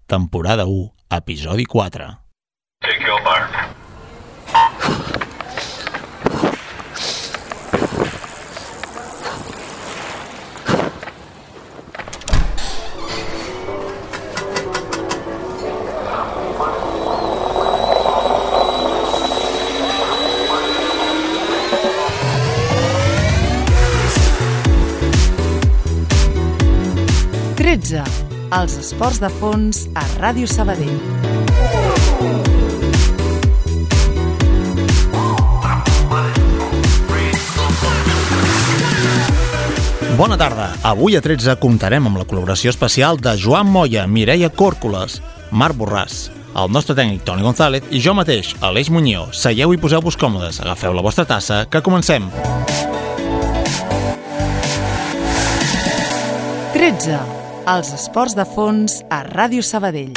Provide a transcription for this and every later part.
temporada 1, episodi 4. Take your mark. Els esports de fons a Ràdio Sabadell. Bona tarda. Avui a 13 comptarem amb la col·laboració especial de Joan Moya, Mireia Còrcoles, Marc Borràs, el nostre tècnic Toni González i jo mateix, Aleix Muñoz. Seieu i poseu-vos còmodes, agafeu la vostra tassa, que comencem. 13. Els esports de fons a Ràdio Sabadell.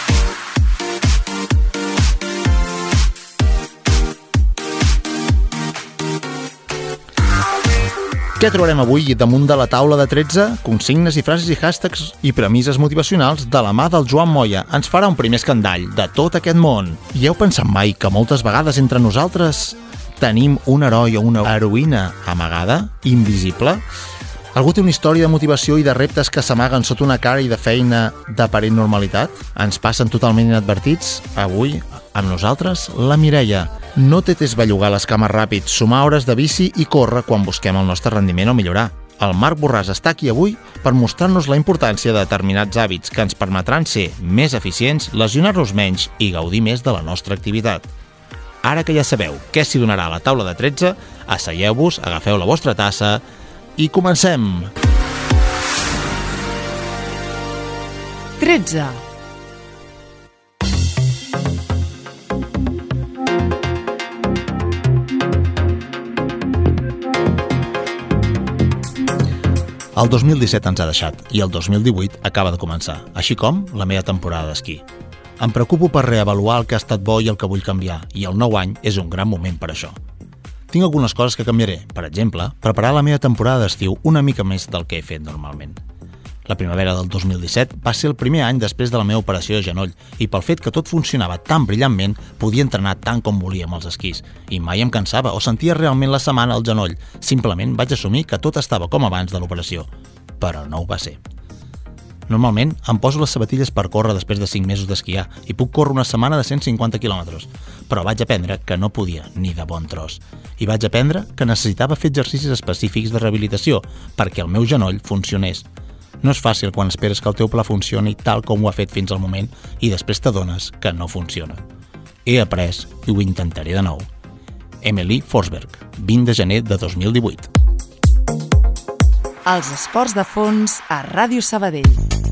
Què trobarem avui damunt de la taula de 13? Consignes i frases i hashtags i premisses motivacionals de la mà del Joan Moya. Ens farà un primer escandall de tot aquest món. I heu pensat mai que moltes vegades entre nosaltres tenim un heroi o una heroïna amagada, invisible? Algú té una història de motivació i de reptes que s'amaguen sota una cara i de feina d'aparent normalitat? Ens passen totalment inadvertits? Avui, amb nosaltres, la Mireia. No té test bellugar les cames ràpid, sumar hores de bici i córrer quan busquem el nostre rendiment o millorar. El Marc Borràs està aquí avui per mostrar-nos la importància de determinats hàbits que ens permetran ser més eficients, lesionar-nos menys i gaudir més de la nostra activitat. Ara que ja sabeu què s'hi donarà a la taula de 13, asseieu-vos, agafeu la vostra tassa i comencem! 13. El 2017 ens ha deixat i el 2018 acaba de començar, així com la meva temporada d'esquí. Em preocupo per reavaluar el que ha estat bo i el que vull canviar, i el nou any és un gran moment per això. Tinc algunes coses que canviaré, per exemple, preparar la meva temporada d'estiu una mica més del que he fet normalment. La primavera del 2017 va ser el primer any després de la meva operació de genoll i pel fet que tot funcionava tan brillantment podia entrenar tant com volia amb els esquís i mai em cansava o sentia realment la setmana al genoll. Simplement vaig assumir que tot estava com abans de l'operació, però no ho va ser. Normalment em poso les sabatilles per córrer després de 5 mesos d'esquiar i puc córrer una setmana de 150 quilòmetres, però vaig aprendre que no podia ni de bon tros. I vaig aprendre que necessitava fer exercicis específics de rehabilitació perquè el meu genoll funcionés. No és fàcil quan esperes que el teu pla funcioni tal com ho ha fet fins al moment i després t'adones que no funciona. He après i ho intentaré de nou. Emily Forsberg, 20 de gener de 2018. Els esports de fons a Ràdio Sabadell.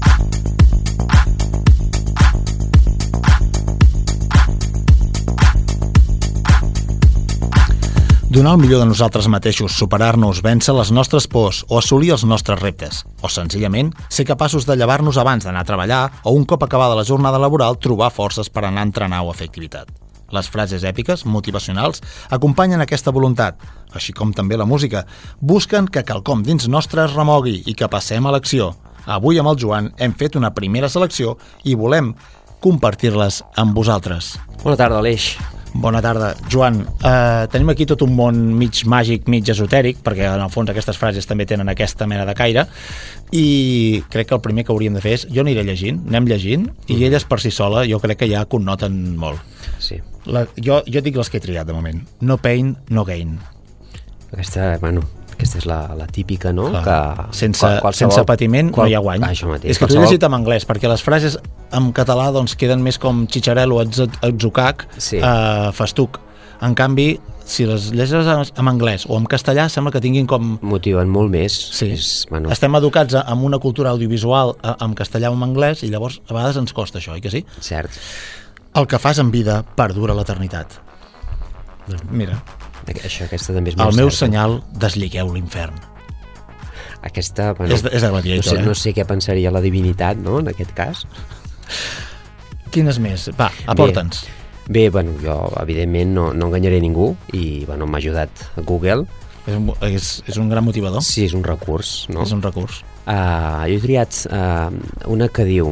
Donar el millor de nosaltres mateixos, superar-nos, vèncer les nostres pors o assolir els nostres reptes. O senzillament ser capaços de llevar-nos abans d'anar a treballar o un cop acabada la jornada laboral trobar forces per anar a entrenar o a fer activitat. Les frases èpiques, motivacionals, acompanyen aquesta voluntat, així com també la música. Busquen que quelcom dins nostre es remogui i que passem a l'acció. Avui amb el Joan hem fet una primera selecció i volem compartir-les amb vosaltres. Bona tarda, Aleix. Bona tarda. Joan, tenim aquí tot un món mig màgic, mig esotèric, perquè en el fons aquestes frases també tenen aquesta mena de caire, i crec que el primer que hauríem de fer és, jo aniré llegint, anem llegint, i elles per si sola jo crec que ja connoten molt. Sí. Jo dic les que he triat de moment. No pain, no gain. Aquesta és la típica, no? Que sense patiment no hi ha guany. Això mateix. És que t'ho he llegit en anglès, perquè les frases en català doncs, queden més com xitxarel·lo, atzucac, sí. Festuc. En canvi, si les llegeixes en anglès o en castellà, sembla que tinguin com... Motiven molt més. Sí. Estem educats en una cultura audiovisual en castellà o en anglès i llavors a vegades ens costa això, oi que sí? Cert. El que fas en vida perdura l'eternitat. Mira... Aquesta també és molt certa. El meu senyal, desligueu l'infern. Aquesta, bueno, és de Gladiator, no sé què pensaria la divinitat, no?, en aquest cas. Quines més? Va, aporta'ns. Bé, bueno, jo evidentment no enganyaré ningú i, bueno, m'ha ajudat Google. És un gran motivador? Sí, és un recurs, no? És un recurs. Jo he triat una que diu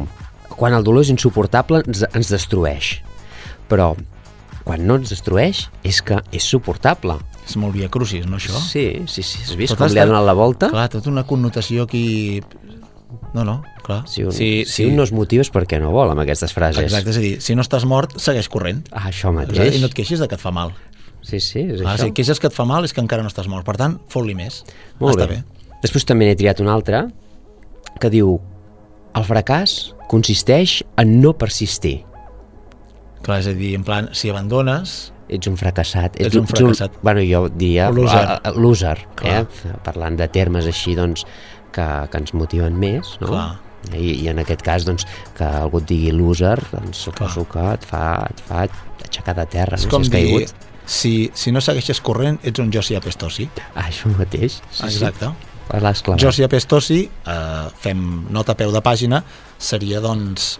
quan el dolor és insuportable ens destrueix, però quan no ens destrueix és que és suportable. És molt via crucis, no, això? Sí, has vist com li ha donat la volta? Clar, tota una connotació aquí... No, clar. Si un no es motiva és perquè no vol, amb aquestes frases. Exacte, és a dir, si no estàs mort, segueix corrent. Això mateix. I no et queixis de que et fa mal. Sí, és això. Si et queixes que et fa mal és que encara no estàs mort. Per tant, fot-li més. Molt bé. Després també n'he triat un altre que diu: el fracàs consisteix en no persistir. Clar, és a dir, en plan, si abandones... Ets un fracassat. Ets un fracassat. Bueno, jo diria... Loser. Parlant de termes així, doncs, que ens motiven més, no? Clar. I en aquest cas, doncs, que algú et digui loser, doncs suposo que et fa aixecar de terra, és com dir, si no segueixes corrent, ets un Josie Apestosi. Això mateix. Exacte. L'has clavat. Josie Apestosi, fem nota a peu de pàgina, seria, doncs,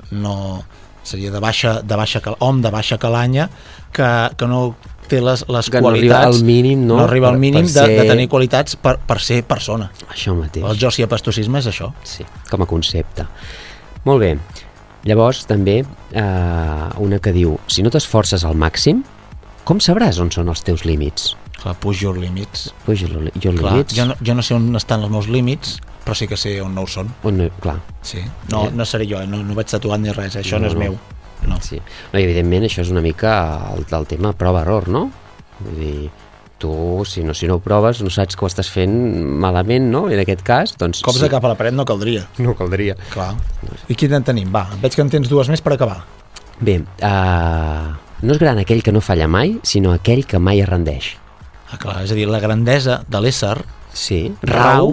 seria de baixa calanya, que no té les que qualitats, no arriba al mínim, no arriba al mínim de tenir qualitats per ser persona. Això mateix. El Josie Apestosisme és això. Sí, com a concepte. Molt bé. Llavors també una que diu: si no t'esforces al màxim, com sabràs on són els teus límits? Clar, push your limits. Limits. Jo no sé on estan els meus límits, però sí que sé on no ho són. Clar. Sí. No seré jo, no vaig tatuant ni res, això no és meu. No. Sí. No, i evidentment això és una mica el tema prova-error, no? Vull dir, tu, si no ho proves, no saps que ho estàs fent malament, no? I en aquest cas, doncs... Cops de cap a la paret no caldria. No caldria. Clar. I quin en tenim? Va, veig que en tens dues més per acabar. Bé, no és gran aquell que no falla mai, sinó aquell que mai es rendeix. Clar, és a dir, la grandesa de l'ésser rau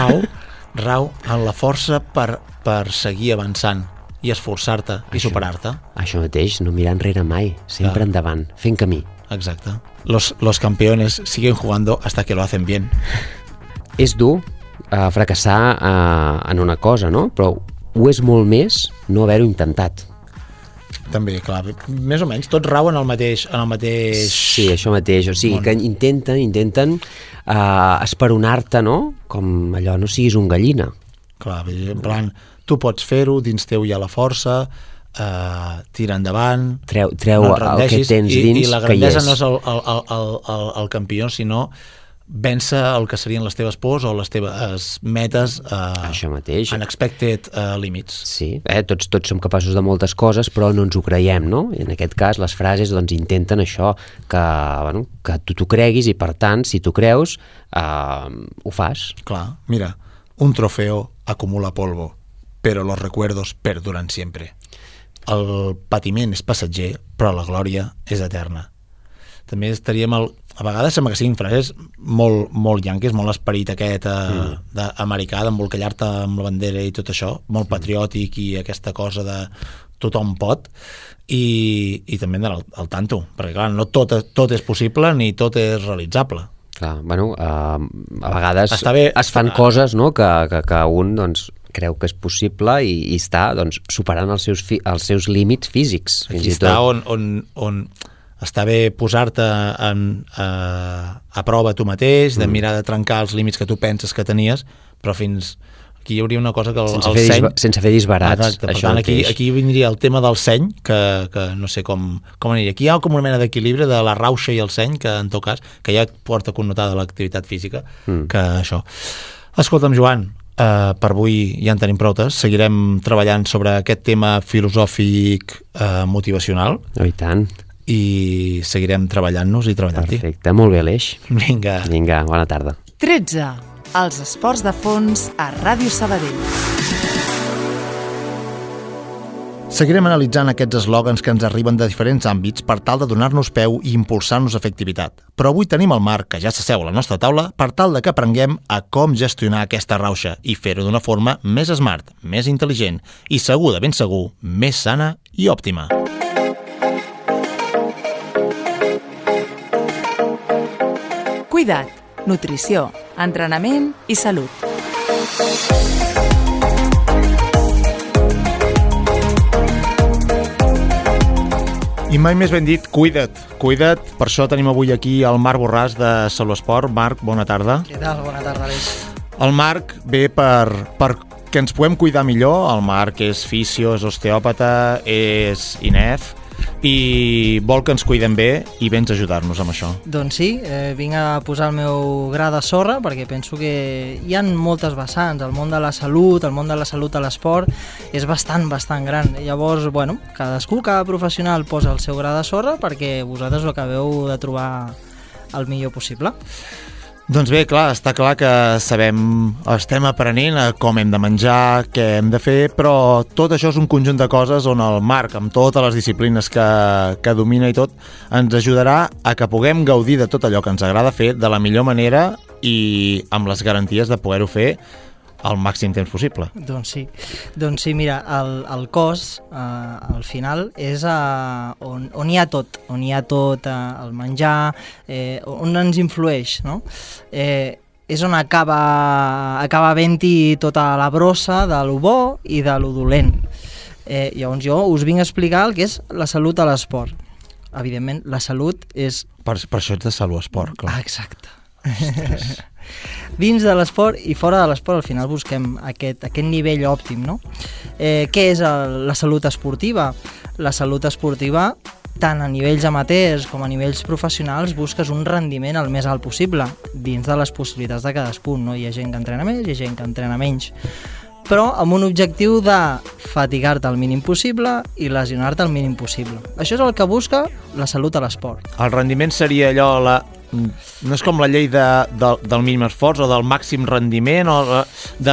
en la força per seguir avançant i esforçar-te i superar-te. Això mateix, no mirar enrere mai, sempre endavant, fent camí. Exacte. Los campeones siguen jugando hasta que lo hacen bien. És dur fracassar en una cosa, no? Però ho és molt més no haver-ho intentat. També, clar, més o menys, tots rauen el mateix... Sí, això mateix, o sigui, que intenten esperonar-te, no? Com allò, no siguis un gallina. Clar, en plan, tu pots fer-ho, dins teu hi ha la força, tira endavant, treu no el que tens dins, i la grandesa no és el campió, sinó vèncer el que serien les teves pors o les teves metes això mateix. Unexpected limits. Sí, tots som capaços de moltes coses, però no ens ho creiem, no? I en aquest cas les frases doncs intenten això, que tu t'ho creguis i per tant, si t'ho creus, ho fas. Clar, mira, un trofeo acumula polvo, però los recuerdos perduran siempre. El patiment és passatger, però la glòria és eterna. També estaríem a vegades sembla que siguin frases molt yanquis, molt esperit aquest americà, d'embolcallar-te amb la bandera i tot això, molt patriòtic i aquesta cosa de tothom pot, i també el tanto, perquè clar, no tot és possible ni tot és realitzable. Clar, a vegades es fan coses, no?, que un doncs creu que és possible i està doncs superant els seus límits físics. Aquí està on està bé posar-te a prova tu mateix, de mirar de trencar els límits que tu penses que tenies, però fins aquí hi hauria una cosa que sense fer disbarats. Exacte, per tant aquí vindria el tema del seny, que no sé com aniria. Aquí hi ha com una mena d'equilibri de la rauxa i el seny, que en tot cas, que ja porta connotada l'activitat física, que això. Escolta'm, Joan, per avui ja en tenim proutes, seguirem treballant sobre aquest tema filosòfic motivacional. Oh, i tant. I seguirem treballant-nos i treballant-hi. Perfecte, molt bé, Aleix. Vinga, bona tarda. 13. Els esports de fons a Ràdio Sabadell. Seguirem analitzant aquests eslògans que ens arriben de diferents àmbits per tal de donar-nos peu i impulsar-nos efectivitat. Però avui tenim el Marc, que ja s'asseu a la nostra taula, per tal de que aprenguem a com gestionar aquesta rauxa i fer-ho d'una forma més smart, més intel·ligent i segur de ben segur, més sana i òptima. Cuidat, nutrició, entrenament i salut. I mai més ben dit, cuida't. Per això tenim avui aquí el Marc Borràs de Salut Esport. Marc, bona tarda. Què tal? Bona tarda, Aleix. El Marc ve per que ens puguem cuidar millor. El Marc és fisio, és osteòpata, és INEF, i vol que ens cuidem bé i vens a ajudar-nos amb això. Doncs sí, vinc a posar el meu gra de sorra perquè penso que hi ha moltes vessants. El món de la salut, a l'esport, és bastant gran. Llavors, bueno, cada professional posa el seu gra de sorra perquè vosaltres ho acabeu de trobar el millor possible. Doncs bé, està clar que estem aprenent a com hem de menjar, què hem de fer, però tot això és un conjunt de coses on el Marc, amb totes les disciplines que domina i tot, ens ajudarà a que puguem gaudir de tot allò que ens agrada fer de la millor manera i amb les garanties de poder-ho fer al màxim temps possible. Doncs sí, mira, el cos, al final, és on hi ha tot, el menjar, on ens influeix, no? És on acaba havent-hi tota la brossa de lo bo i de lo dolent. Llavors jo us vinc a explicar el que és la salut a l'esport. Evidentment, la salut és... Per això ets de Salut Esport, clar. Exacte. Dins de l'esport i fora de l'esport al final busquem aquest nivell òptim, no? Què és la salut esportiva? La salut esportiva, tant a nivells amateurs com a nivells professionals, busques un rendiment el més alt possible dins de les possibilitats de cadascun, no? Hi ha gent que entrena més, hi ha gent que entrena menys, però amb un objectiu de fatigar-te el mínim possible i lesionar-te el mínim possible. Això és el que busca la salut a l'esport. El rendiment seria allò, no és com la llei del mínim esforç o del màxim rendiment, o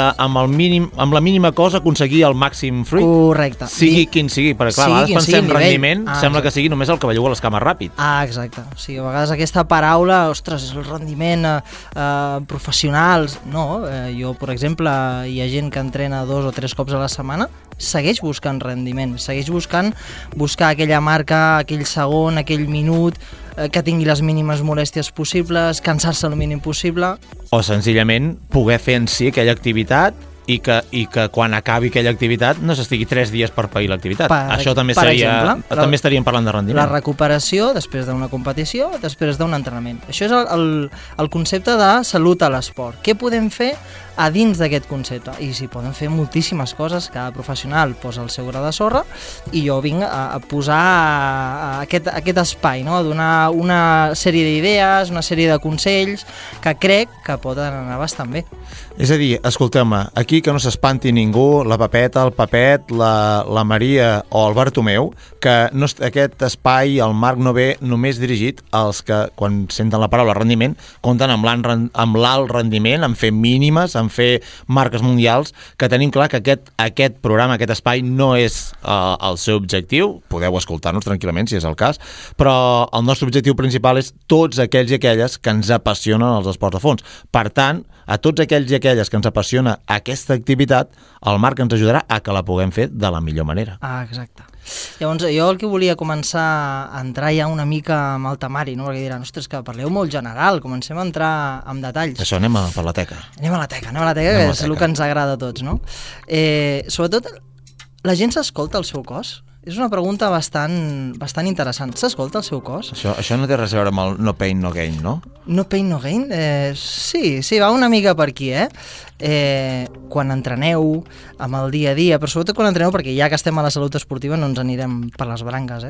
amb la mínima cosa aconseguir el màxim fruit. Correcte. Sigui quin sigui, perquè clar, a vegades pensem rendiment, sembla que sigui només el que belluga les cames ràpid. Exacte. O sigui, a vegades aquesta paraula, ostres, és el rendiment professionals. No, jo, per exemple, hi ha gent que entrena 2 o 3 cops a la setmana, segueix buscant rendiment, segueix buscar aquella marca, aquell segon, aquell minut, que tingui les mínimes molèsties possibles, cansar-se el mínim possible. O senzillament poder fer en si aquella activitat i que quan acabi aquella activitat no s'estigui 3 dies per pair l'activitat. Això també també estaríem parlant de rendiment. La recuperació després d'una competició, després d'un entrenament. Això és el concepte de salut a l'esport. Què podem fer a dins d'aquest concepte? I s'hi poden fer moltíssimes coses, cada professional posa el seu gra de sorra i jo vinc a posar aquest espai, no? A donar una sèrie d'idees, una sèrie de consells que crec que poden anar bastant bé. És a dir, escolteu-me, aquí que no s'espanti ningú, la Pepeta, el Pepet, la Maria o el Bartomeu, que aquest espai, el Marc, no ve només dirigit als que, quan senten la paraula rendiment, compten amb l'alt rendiment, en fer mínimes, en fer marques mundials, que tenim clar que aquest programa, aquest espai, no és el seu objectiu. Podeu escoltar-nos tranquil·lament, si és el cas, però el nostre objectiu principal és tots aquells i aquelles que ens apassionen els esports de fons. Per tant, a tots aquells i aquelles que ens apassiona aquesta activitat, el Marc ens ajudarà a que la puguem fer de la millor manera. Exacte. Llavors, jo el que volia començar a entrar ja una mica amb el temari, no? Perquè diran, ostres, que parleu molt general, comencem a entrar en detalls. Això, anem per la teca. Anem a la teca, que és el que ens agrada a tots, no? Sobretot, la gent s'escolta el seu cos? És una pregunta bastant interessant. S'escolta el seu cos? Això no té res a veure amb el no pain, no gain, no? No pain, no gain? Sí, va una mica per aquí, quan entreneu, amb el dia a dia, però sobretot quan entreneu, perquè ja que estem a la salut esportiva no ens anirem per les branques,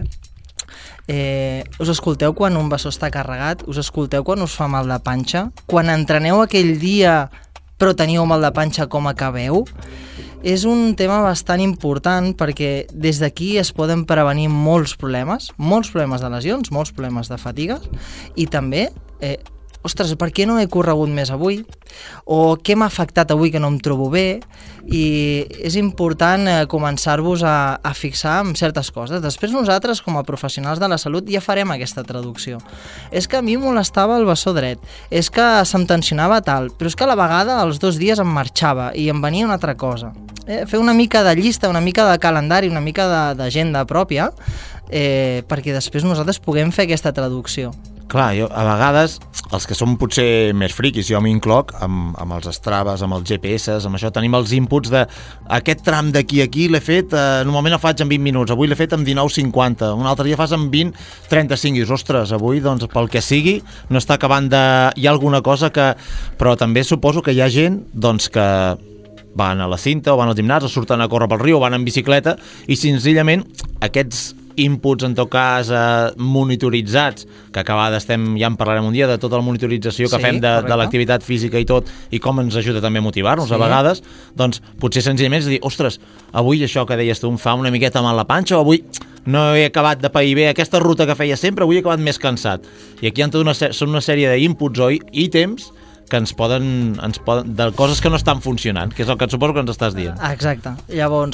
us escolteu quan un bessó està carregat? Us escolteu quan us fa mal de panxa? Quan entreneu aquell dia però teniu mal de panxa, com acabeu? És un tema bastant important perquè des d'aquí es poden prevenir molts problemes de lesions, molts problemes de fatigues i també, ostres, per què no he corregut més avui? O què m'ha afectat avui que no em trobo bé? I és important començar-vos a fixar en certes coses. Després nosaltres, com a professionals de la salut, ja farem aquesta traducció. És que a mi em molestava el bessó dret, és que se'm tensionava tal, però és que a la vegada els 2 dies em marxava i em venia una altra cosa. Fer una mica de llista, una mica de calendari, una mica d'agenda pròpia, perquè després nosaltres puguem fer aquesta traducció. Clar, a vegades, els que som potser més friquis, jo m'incloc, amb els Straves, amb els GPS, amb això, tenim els inputs de aquest tram d'aquí a aquí l'he fet, normalment el faig en 20 minuts, avui l'he fet en 19:50, un altre dia fas en 20:35, i dius, ostres, avui, doncs, pel que sigui, no està acabant de... Hi ha alguna cosa que... Però també suposo que hi ha gent, doncs, que van a la cinta o van al gimnàs o surten a córrer pel riu o van en bicicleta i senzillament aquests inputs, en tot cas, monitoritzats, que a vegades ja en parlarem un dia de tota la monitorització que fem de l'activitat física i tot, i com ens ajuda també a motivar-nos a vegades, doncs potser senzillament és dir, ostres, avui això que deies tu em fa una miqueta mal la panxa, o avui no he acabat de pair bé aquesta ruta que feia sempre, avui he acabat més cansat. I aquí hi ha són una sèrie d'inputs o ítems que ens poden, de coses que no estan funcionant, que és el que suposo que ens estàs dient. Exacte. Llavors,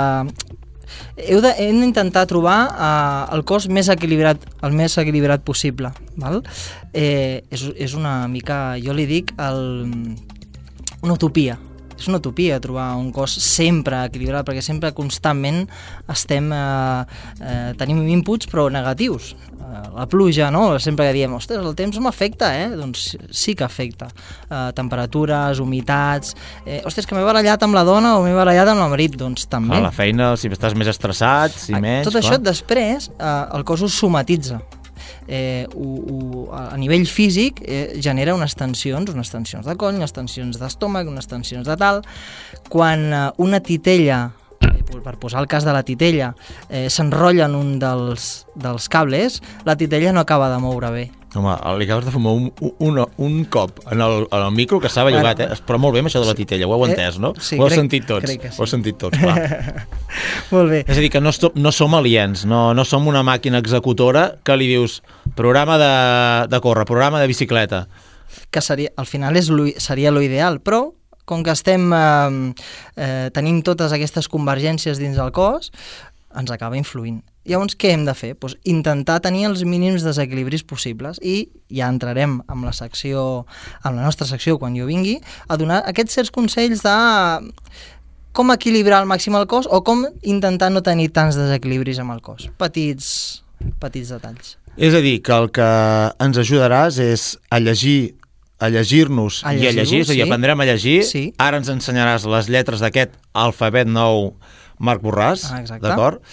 hem d'intentar trobar el cos el més equilibrat possible. Val? És una mica, jo li dic, una utopia. És una utopia trobar un cos sempre equilibrat, perquè sempre constantment tenim inputs però negatius. La pluja, no? Sempre que diem, ostres, el temps m'afecta, doncs sí que afecta. Temperatures, humitats... ostres, que m'he barallat amb la dona o m'he barallat amb el marit, doncs també. A la feina, si estàs més estressat, si menys... Tot això després el cos ho somatitza. A nivell físic genera unes tensions de coll, unes tensions d'estómac, unes tensions de tal. Quan una titella, per posar el cas de la titella, s'enrotlla en un dels cables, la titella no acaba de moure bé. Home, li acabes de fumar un cop en el micro que s'ha bellugat, però molt bé amb això de la titella, ho heu entès, no? Sí, ho heu sentit tots, sí. Ho heu sentit tots, clar. Molt bé. És a dir, que no som aliens, no som una màquina executora que li dius programa de córrer, programa de bicicleta. Que al final seria l'ideal, però com que tenim totes aquestes convergències dins del cos, ens acaba influint. Llavors, què hem de fer? Doncs intentar tenir els mínims desequilibris possibles, i ja entrarem en la nostra secció, quan jo vingui, a donar aquests certs consells de com equilibrar al màxim el cos o com intentar no tenir tants desequilibris amb el cos. Petits detalls. És a dir, que el que ens ajudaràs és a llegir-nos i a llegir, és a dir, aprendrem a llegir. Sí. Ara ens ensenyaràs les lletres d'aquest alfabet nou Marc Borràs, d'acord?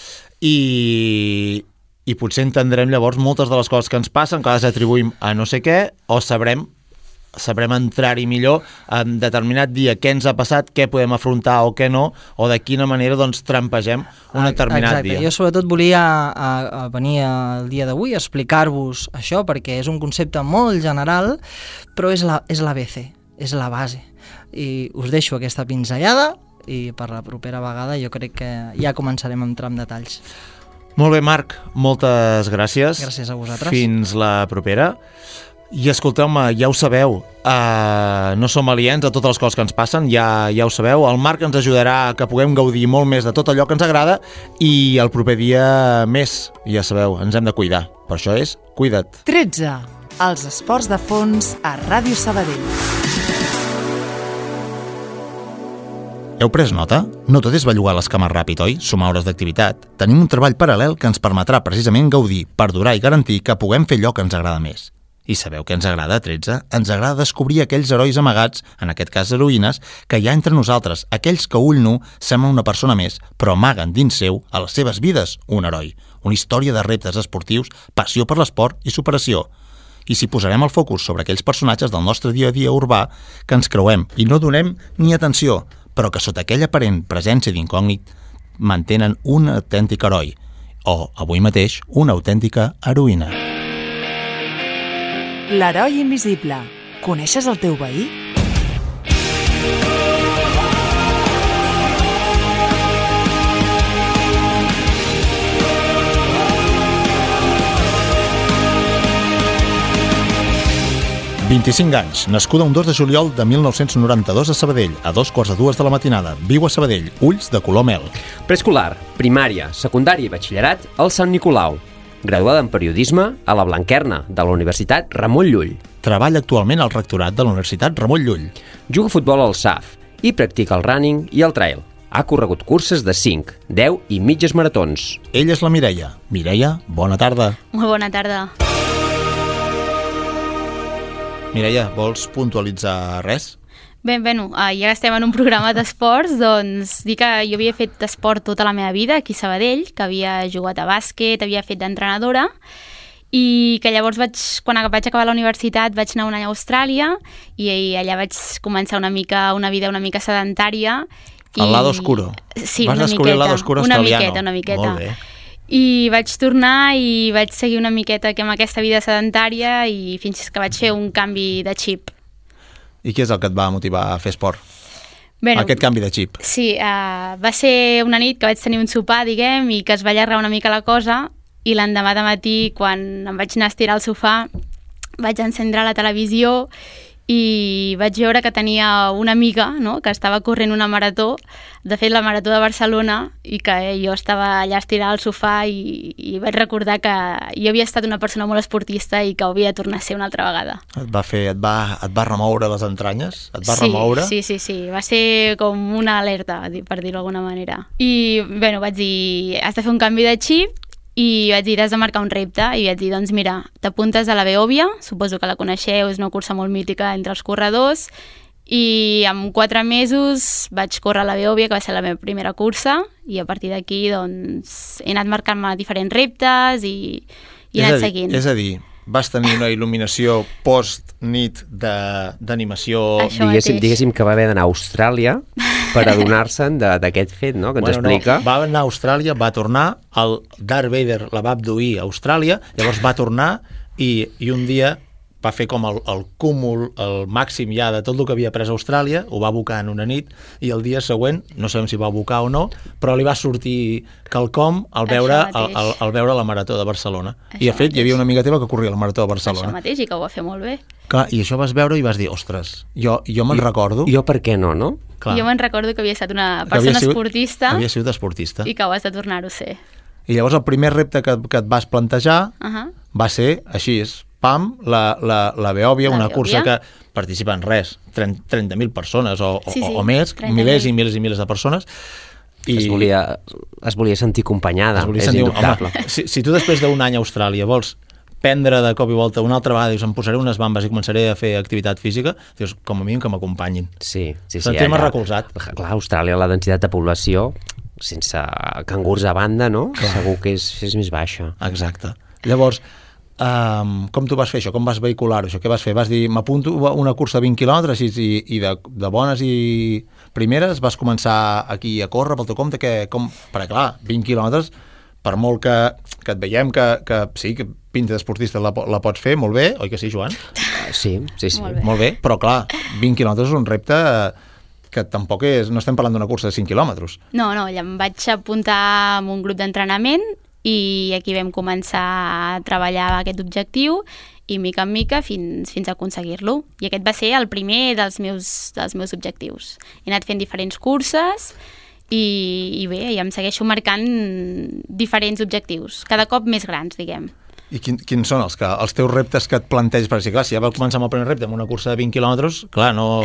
I potser entendrem llavors moltes de les coses que ens passen, que les atribuïm a no sé què, o sabrem entrar-hi millor en determinat dia què ens ha passat, què podem afrontar o què no, o de quina manera doncs trampegem un determinat dia. Jo sobretot volia venir el dia d'avui a explicar-vos això, perquè és un concepte molt general, però és l'ABC, és la base. I us deixo aquesta pinzellada, i per la propera vegada jo crec que ja començarem a entrar en detalls. Molt bé, Marc, moltes gràcies. Gràcies a vosaltres. Fins la propera. I escolteu-me, ja ho sabeu, no som aliens a totes les coses que ens passen, ja ho sabeu. El Marc ens ajudarà a que puguem gaudir molt més de tot allò que ens agrada, i el proper dia més, ja sabeu, ens hem de cuidar. Per això és Cuida't. 13. Els esports de fons a Ràdio Sabadell. Heu pres nota? No tot és bellugar les cames ràpid, oi? Sumar hores d'activitat. Tenim un treball paral·lel que ens permetrà precisament gaudir, perdurar i garantir que puguem fer allò que ens agrada més. I sabeu què ens agrada a 13? Ens agrada descobrir aquells herois amagats, en aquest cas heroïnes, que hi ha entre nosaltres, aquells que a ull nu semblen una persona més, però amaguen dins seu, a les seves vides, un heroi. Una història de reptes esportius, passió per l'esport i superació. I si posarem el focus sobre aquells personatges del nostre dia a dia urbà que ens creuem i no donem ni atenció, però que sota aquella aparent presència d'incògnit mantenen un autèntic heroi, o, avui mateix, una autèntica heroïna. L'heroi invisible. Coneixes el teu veí? – 25 anys, nascuda un 2 de juliol de 1992 a Sabadell, a 2:45 de la matinada. Viu a Sabadell, ulls de color mel. Preescolar, primària, secundària i batxillerat al Sant Nicolau. Graduada en periodisme a la Blanquerna, de la Universitat Ramon Llull. Treballa actualment al rectorat de la Universitat Ramon Llull. Juga a futbol al SAF i practica el running i el trail. Ha corregut curses de 5, 10 i mitges maratons. Ella és la Mireia. Mireia, bona tarda. Molt bona tarda. Mireia, vols puntualitzar res? Bé, ja que estem en un programa d'esports, doncs dir que jo havia fet esport tota la meva vida aquí a Sabadell, que havia jugat a bàsquet, havia fet d'entrenadora, i que llavors quan vaig acabar la universitat vaig anar un any a Austràlia i allà vaig començar una vida una mica sedentària. El lado oscuro. Sí, vas descobrir el lado oscuro australiano. Una miqueta. Molt bé. I vaig tornar i vaig seguir una miqueta amb aquesta vida sedentària i fins que vaig fer un canvi de xip. I què és el que et va motivar a fer esport? Bueno, aquest canvi de xip. Sí, va ser una nit que vaig tenir un sopar, diguem, i que es va allargar una mica la cosa, i l'endemà de matí, quan em vaig anar a estirar al sofà, vaig encendre la televisió i vaig veure que tenia una amiga, no?, que estava corrent una marató, de fet la marató de Barcelona, i que jo estava allà estirada al sofà i vaig recordar que jo havia estat una persona molt esportista i que ho havia de tornar a ser una altra vegada. Et va remoure les entranyes? Et va remoure? Sí. Va ser com una alerta, per dir-ho d'alguna manera. I, bueno, vaig dir, has de fer un canvi de xip, i vaig dir, has de marcar un repte, i vaig dir, doncs mira, t'apuntes a la Beòvia, suposo que la coneixeu, és una cursa molt mítica entre els corredors, i en 4 mesos vaig córrer a la Beòvia, que va ser la meva primera cursa, i a partir d'aquí doncs, he anat marcant-me diferents reptes i he anat seguint. És a dir, vas tenir una il·luminació post-nit d'animació. Diguéssim que va haver d'anar a Austràlia per adonar-se'n d'aquest fet, no?, que ens explica. No, va anar a Austràlia, va tornar, el Darth Vader la va abduir a Austràlia, llavors va tornar i un dia va fer com el cúmul, el màxim ja de tot el que havia pres a Austràlia, ho va abocar en una nit, i el dia següent, no sabem si va abocar o no, però li va sortir quelcom al veure la Marató de Barcelona. I de fet, hi havia una amiga teva que corria la Marató de Barcelona. Això mateix, i que ho va fer molt bé. Clar, i això vas veure i vas dir, ostres, jo me'n recordo... Jo per què no? Clar. Jo me'n recordo que havia estat una persona esportista. Havia sigut esportista. I que ho has de tornar-ho a ser. I llavors el primer repte que et vas plantejar va ser així, pam, la Beòvia, una cursa que participen 30.000 persones o més, milers i milers i milers de persones. I es volia sentir acompanyada, és indubtable. Si tu després d'un any a Austràlia vols prendre de cop i volta una altra vegada, dius, em posaré unes bambes i començaré a fer activitat física, dius, com a mínim que m'acompanyin. Sí. Sentir-me recolzat. Clar, a Austràlia la densitat de població, sense cangurs a banda, no? Segur que és més baixa. Exacte. Llavors, com tu vas fer això? Com vas vehicular això? Què vas fer? Vas dir, m'apunto a una cursa de 20 quilòmetres i de bones i primeres vas començar aquí a córrer pel teu compte? Perquè clar, 20 quilòmetres, per molt que et veiem que sí, que pinta d'esportista la pots fer, molt bé, oi que sí, Joan? Sí. Molt bé, però clar, 20 quilòmetres és un repte que tampoc no estem parlant d'una cursa de 5 quilòmetres. No, ja em vaig apuntar en un grup d'entrenament i aquí vam començar a treballar aquest objectiu i mica en mica fins a aconseguir-lo. I aquest va ser el primer dels meus objectius. He anat fent diferents curses i bé, ja em segueixo marcant diferents objectius, cada cop més grans, diguem. I quins són els teus reptes que et planteges? Perquè clar, si ja va començar amb el primer repte amb una cursa de 20 quilòmetres, clar, no...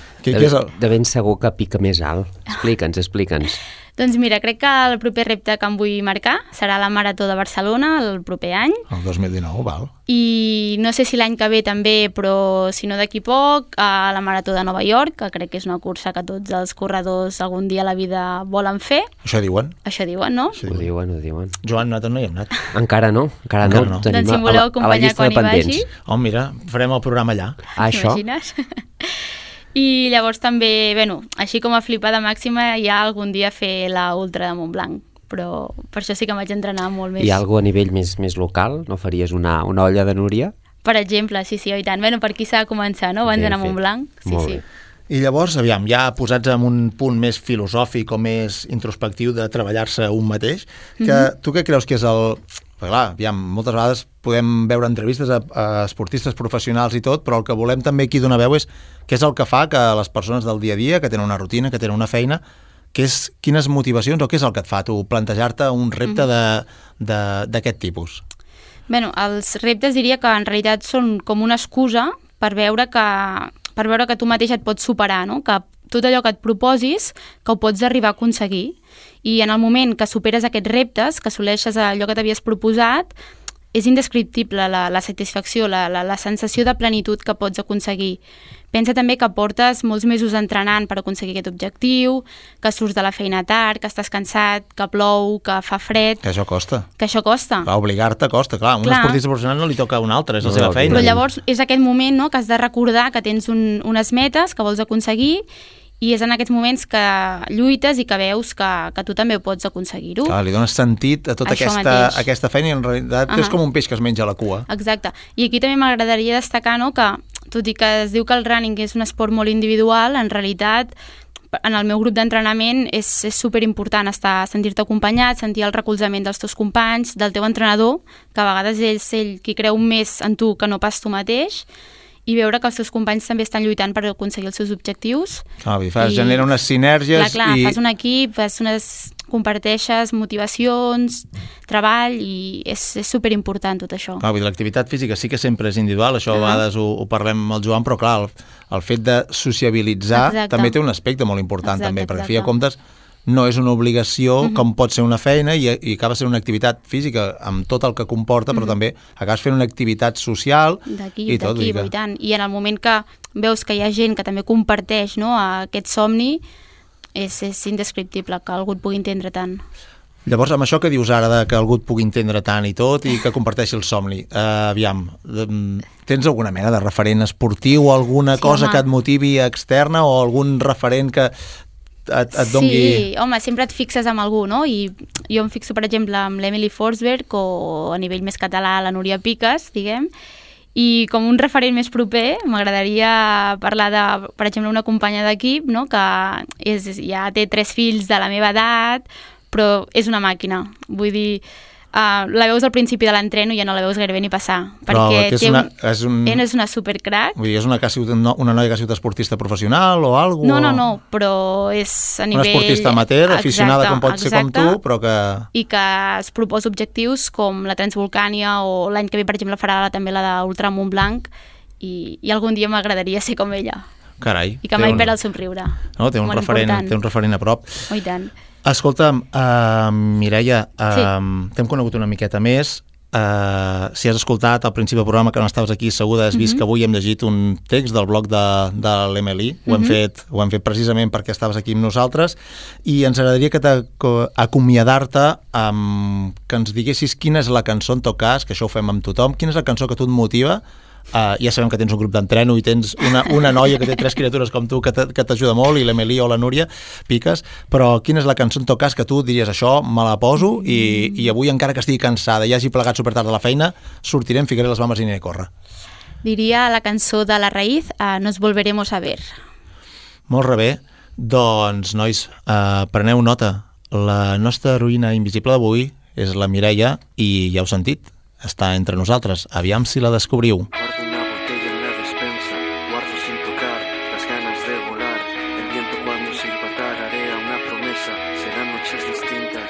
De ben segur que pica més alt. Explica'ns. Doncs mira, crec que el proper repte que em vull marcar serà la Marató de Barcelona el proper any. El 2019, val. I no sé si l'any que ve també, però si no d'aquí poc, a la Marató de Nova York, que crec que és una cursa que tots els corredors algun dia a la vida volen fer. Això diuen? Això diuen, no? Ho diuen. Joan, nosaltres no hi hem anat. Encara no. Doncs si em voleu acompanyar quan hi vagi. Oh, mira, farem el programa allà. Això. T'imagines? I llavors també, així com a flipada màxima, ja algun dia fer la Ultra de Montblanc, però per això sí que em vaig entrenar molt més. Hi ha alguna a nivell més local? No faries una olla de Núria? Per exemple, sí, i tant. Per aquí s'ha de començar, no? Abans d'anar a Montblanc. Sí. I llavors, aviam, ja posats en un punt més filosòfic o més introspectiu de treballar-se un mateix, tu què creus que és el... Perquè clar, aviam, moltes vegades podem veure entrevistes a esportistes professionals i tot, però el que volem també aquí donar veu és què és el que fa que les persones del dia a dia, que tenen una rutina, que tenen una feina, quines motivacions o què és el que et fa tu plantejar-te un repte d'aquest tipus? Els reptes diria que en realitat són com una excusa per veure que tu mateix et pots superar, no? Que tot allò que et proposis, que ho pots arribar a aconseguir. I en el moment que superes aquests reptes, que assoleixes allò que t'havies proposat, és indescriptible la satisfacció, la sensació de plenitud que pots aconseguir. Pensa també que portes molts mesos entrenant per aconseguir aquest objectiu, que surts de la feina tard, que estàs cansat, que plou, que fa fred... Que això costa. Que això costa. Clar, obligar-te costa, clar. Un esportista professional no li toca a un altre, és la seva feina. Però llavors és aquest moment, no?, que has de recordar que tens unes metes que vols aconseguir i és en aquests moments que lluites i que veus que tu també pots aconseguir-ho. Li dones sentit a tota aquesta feina i en realitat és com un peix que es menja la cua. Exacte. I aquí també m'agradaria destacar, no?, que tot i que es diu que el running és un esport molt individual, en realitat en el meu grup d'entrenament és superimportant sentir-te acompanyat, sentir el recolzament dels teus companys, del teu entrenador, que a vegades és ell qui creu més en tu que no pas tu mateix, i veure que els teus companys també estan lluitant per aconseguir els seus objectius. Genera unes sinergies. Clar, fas un equip, comparteixes motivacions, treball, i és superimportant tot això. L'activitat física sí que sempre és individual, això a vegades ho parlem amb el Joan, però clar, el fet de sociabilitzar també té un aspecte molt important, també, perquè a fi de comptes no és una obligació com pot ser una feina i acaba sent una activitat física amb tot el que comporta, però també acabes fent una activitat social i tot. I tant. I en el moment que veus que hi ha gent que també comparteix, no, aquest somni, és indescriptible que algú et pugui entendre tant. Llavors, amb això que dius ara que algú et pugui entendre tant i tot i que comparteixi el somni, aviam, tens alguna mena de referent esportiu o alguna cosa que et motivi externa o algun referent que et dongui... Sí, home, sempre et fixes amb algú, no? I jo em fixo, per exemple, amb l'Emily Forsberg o a nivell més català la Núria Piques, diguem, i com un referent més proper m'agradaria parlar de, per exemple, una companya d'equip, no?, que ja té 3 fills de la meva edat, però és una màquina. Vull dir, la veus al principi de l'entreno i ja no la veus gairebé ni passar, perquè és una supercrack. Vull dir, és una noia que ha sigut esportista professional o alguna cosa? No, però és a nivell... Una esportista amateur, aficionada com pot ser com tu, però que... I que es proposa objectius com la Transvolcània o l'any que ve, per exemple, farà també la d'Ultra Montblanc i algun dia m'agradaria ser com ella. Carai. I que mai perd el somriure. No, té un referent a prop. Oh, i tant. Escolta'm, Mireia, t'hem conegut una miqueta més. Si has escoltat al principi del programa que no estaves aquí, segur has vist que avui hem llegit un text del blog de l'Emily. Ho hem fet precisament perquè estaves aquí amb nosaltres i ens agradaria acomiadar-te que ens diguessis quina és la cançó, en tot cas, que això ho fem amb tothom, quina és la cançó que tu et motiva. Ja sabem que tens un grup d'entreno i tens una noia que té 3 criatures com tu que t'ajuda molt, i l'Emily o la Núria Piques, però quina és la cançó en tot cas que tu diries això, me la poso i avui encara que estigui cansada i hagi plegat supertard de la feina, sortirem, ficaré les bambes i aniré a córrer? Diria la cançó de La Raíz, Nos volveremos a ver. Molt bé, doncs nois, preneu nota, la nostra heroïna invisible d'avui és la Mireia i ja heu sentit, està entre nosaltres, aviam si la descobriu. Guardo una botella en la despensa, guardo sin tocar las ganas de volar. El viento cuando sirva tararea una promesa, serán noches distintas.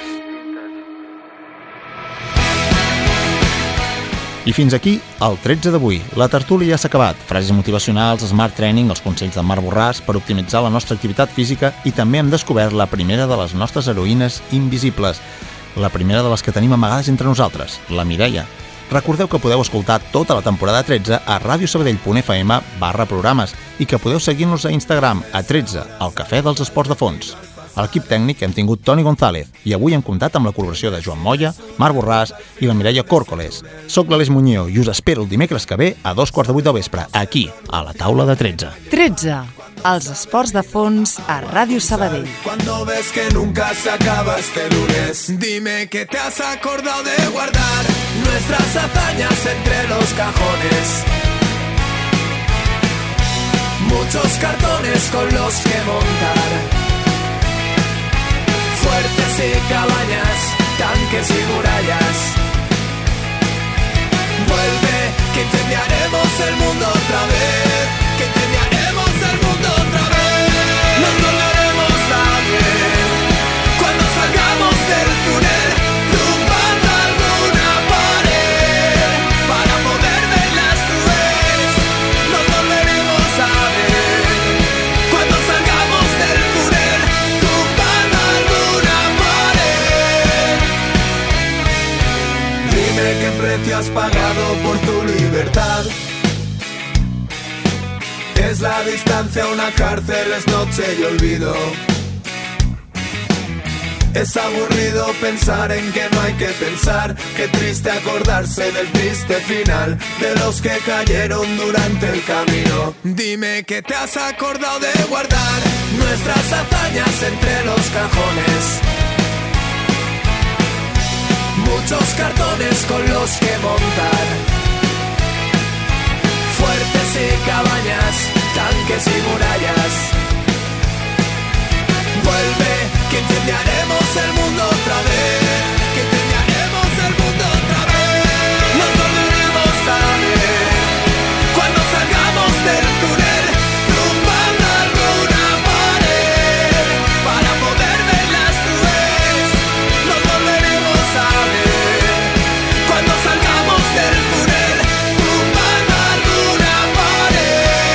I fins aquí el 13 d'avui. La tertúlia ja s'ha acabat. Frases motivacionals, Smart Training, els consells de Marc Borràs per optimitzar la nostra activitat física i també hem descobert la primera de les nostres heroïnes invisibles. La primera de les que tenim amagades entre nosaltres, la Mireia. Recordeu que podeu escoltar tota la temporada 13 a radiosabadell.fm/programes i que podeu seguir-nos a Instagram a 13, el cafè dels esports de fons. A l'equip tècnic hem tingut Toni González i avui hem comptat amb la col·laboració de Joan Moya, Marc Borràs i la Mireia Córcoles. Soc l'Aleix Muñoz i us espero el dimecres que ve a 2:15 del vespre, aquí, a la taula de 13. 13. Els esports de fons a Ràdio Sabadell. Cuando ves que nunca se acaba este lunes, dime que te has acordado de guardar nuestras hazañas entre los cajones. Muchos cartones con los que montar, fuertes y cabañas, tanques y murallas. Vuelve, que incendiaremos el mundo otra vez, que incendiaremos el mundo otra vez. Nos volveremos a ver cuando salgamos del túnel, tumbando alguna pared para poder ver las nubes. Nos volveremos a ver cuando salgamos del túnel, tumbando alguna pared. precio has pagado por tu libertad. Es la distancia, una cárcel, es noche y olvido. Es aburrido pensar en que no hay que pensar. Qué triste acordarse del triste final de los que cayeron durante el camino. Dime que te has acordado de guardar nuestras hazañas entre los cajones. Muchos cartones con los que montar. Fuertes y cabañas, tanques y murallas. Vuelve, que incendiaremos el mundo otra vez. Que incendiaremos el mundo otra vez. Nos volveremos a ver cuando salgamos del túnel, tumbando alguna pared para poder ver las nubes. Nos volveremos a ver cuando salgamos del túnel, tumbando alguna pared.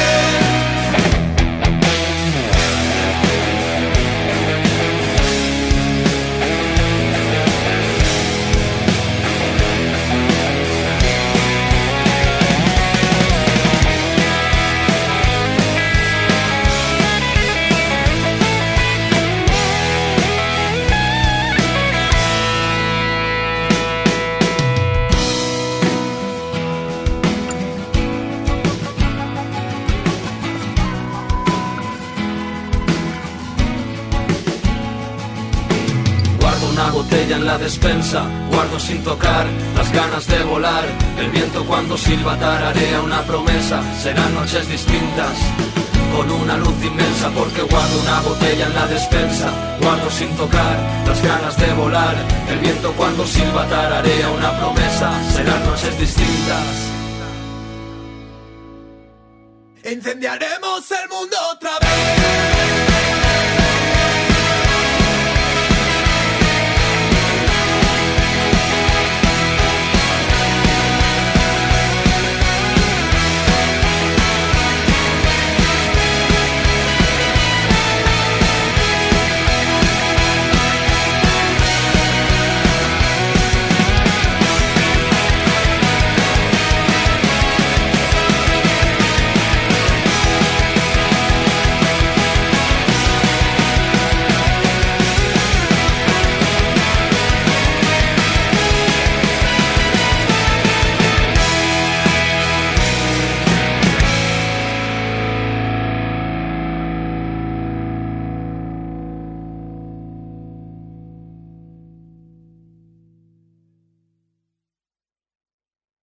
Botella en la despensa, guardo sin tocar las ganas de volar. El viento cuando silba tararea una promesa, serán noches distintas con una luz inmensa, porque guardo una botella en la despensa, guardo sin tocar las ganas de volar. El viento cuando silba tararea una promesa, serán noches distintas. Incendiaremos el mundo otra vez.